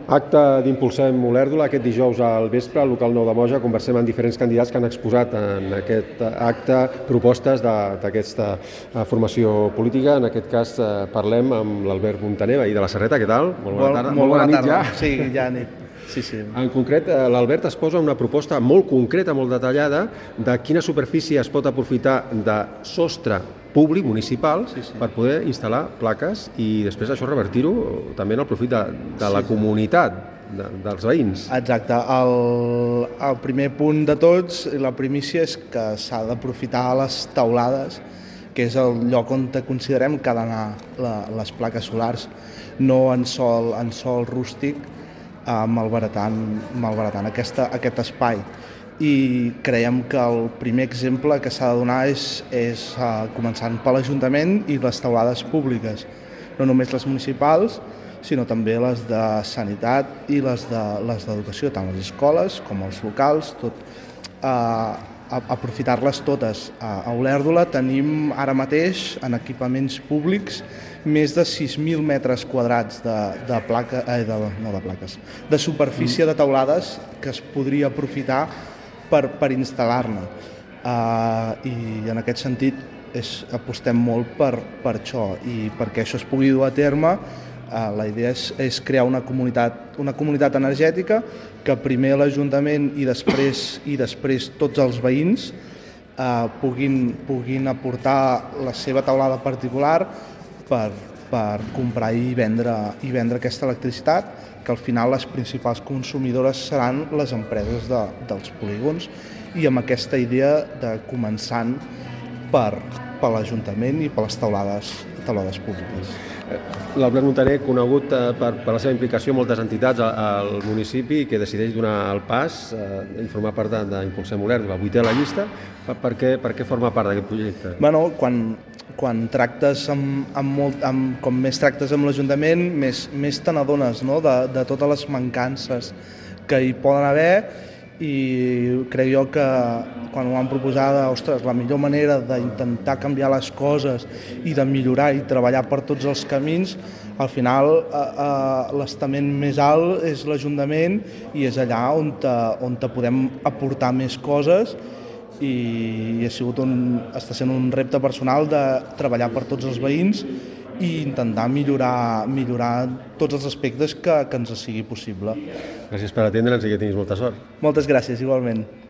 Acte d'Impulsem Olèrdola aquest dijous al vespre al local 9 de Moja. Conversem amb diferents candidats que han exposat en aquest acte propostes d'aquesta formació política. En aquest cas parlem amb l'Albert Montaner, veí de la Serreta. Què tal? Molt bona tarda. Molt bona nit ja. Sí, ja nit. Sí. En concret, l'Albert exposa una proposta molt concreta, molt detallada, de quina superfície es pot aprofitar de sostre públic, municipal, per poder instal·lar plaques i després això revertir-ho també en el profit de la comunitat, dels veïns. Exacte. El primer punt de tots, la primícia, és que s'ha d'aprofitar les teulades, que és el lloc on considerem que ha d'anar les plaques solars, no en sòl rústic, malbaratant aquest espai. I creiem que el primer exemple que s'ha de donar és començant per l'Ajuntament i les teulades públiques, no només les municipals, sinó també les de sanitat i les d'educació, tant les escoles com els locals, aprofitar-les totes. A Olèrdola tenim ara mateix en equipaments públics més de 6.000 metres quadrats de superfície de teulades que es podria aprofitar per instal·lar-ne. I en aquest sentit apostem molt per això, i perquè això es pugui dur a terme la idea és crear una comunitat energètica que primer l'Ajuntament i després tots els veïns puguin aportar la seva teulada particular per comprar i vendre aquesta electricitat, que al final les principals consumidores seran les empreses dels polígons, i amb aquesta idea de començant per l'Ajuntament i per les teulades públiques. L'Albert Montaner, conegut per la seva implicació en moltes entitats al municipi, que decideix donar el pas i formar part d'Impulsem Olèrdola, 8è a la llista. Per què forma part d'aquest projecte? Bueno, quan tractes com més tractes amb l'Ajuntament, més te n'adones, no? de totes les mancances que hi poden haver, i crec jo que quan ho van proposar, la millor manera d'intentar canviar les coses i de millorar i treballar per tots els camins, al final l'estament més alt és l'Ajuntament i és allà on podem aportar més coses, i està sent un repte personal de treballar per tots els veïns i intentar millorar tots els aspectes que ens sigui possible. Gràcies per atendre'ns i que tinguis molta sort. Moltes gràcies, igualment.